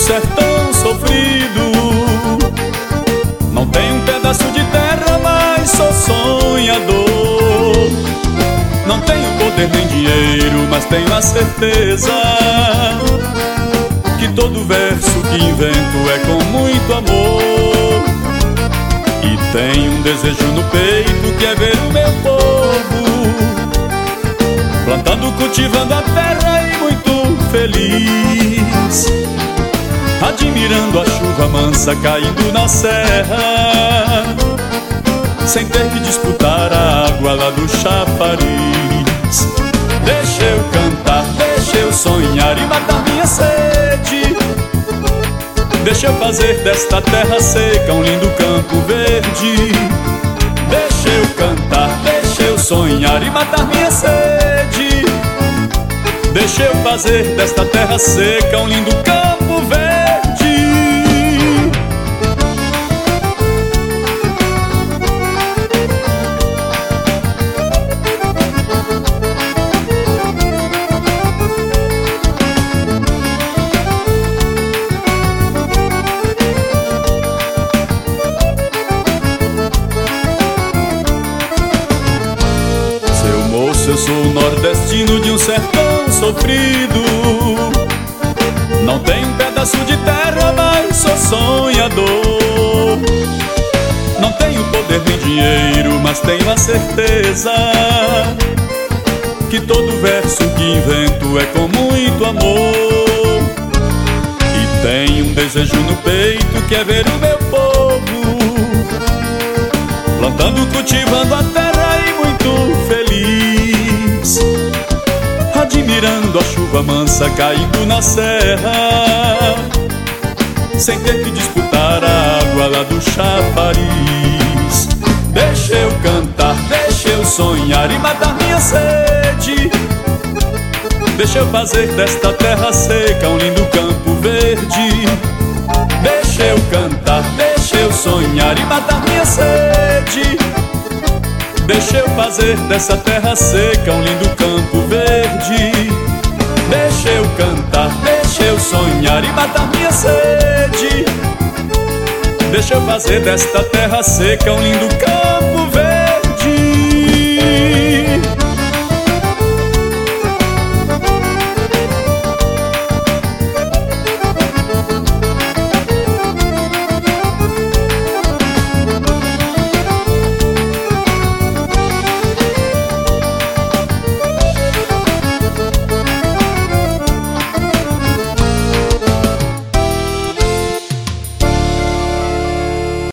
sertão sofrido. Não tenho um pedaço de terra, mas sou sonhador. Não tenho poder nem dinheiro, mas tenho a certeza que todo verso que invento é com muito amor. E tenho um desejo no peito que é ver o meu povo plantando, cultivando a terra e muito feliz, admirando a chuva mansa caindo na serra, sem ter que disputar a água lá do chafariz. Deixa eu cantar, deixa eu sonhar e matar minha sede. Deixa eu fazer desta terra seca um lindo campo verde. Deixa eu cantar, deixa eu sonhar e matar minha sede. Deixa eu fazer desta terra seca um lindo campo verde. Eu sou nordestino de um sertão sofrido. Não tenho um pedaço de terra, mas sou sonhador. Não tenho poder nem dinheiro, mas tenho a certeza que todo verso que invento é com muito amor. E tenho um desejo no peito que é ver o meu povo plantando, cultivando a terra e muito feliz, admirando a chuva mansa caindo na serra, sem ter que disputar a água lá do chafariz. Deixa eu cantar, deixa eu sonhar e matar minha sede. Deixa eu fazer desta terra seca um lindo campo verde. Deixa eu cantar, deixa eu sonhar e matar minha sede. Deixa eu fazer dessa terra seca um lindo campo verde. Deixa eu cantar, deixa eu sonhar e matar minha sede. Deixa eu fazer desta terra seca um lindo campo